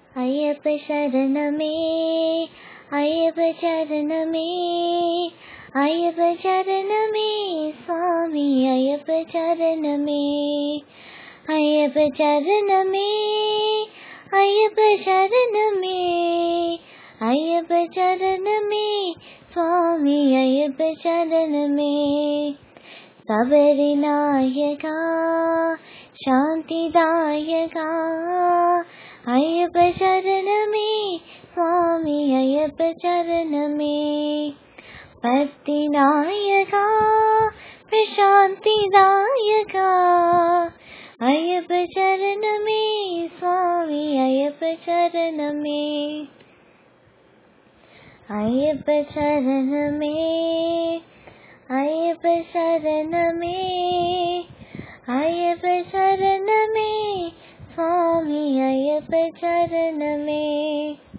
ஐயப்ப சரணமே ஐயப்ப சரணமே ஐயப்ப சரணமே சுவாமி ஐயப்ப சரணமே ஐயப்ப சரணமே ஐயப்ப சரணமே ஐயப்ப சரணமே சுவாமி ஐயப்ப சரணமே சபரிநாயகா சாந்திதாயகா ஐயப்ப சரணமே சுவாமி ஐயப்ப சரணமே பக்திநாயகா பிரசாந்திதாயகா ஐயப்ப சரணமே சுவாமி ஐயப்ப சரணமே ஐயப்ப சரணமே ஐயப்ப சரணமே ஐயப்ப சரணமே சுவாமி ஐயப்ப சரணமே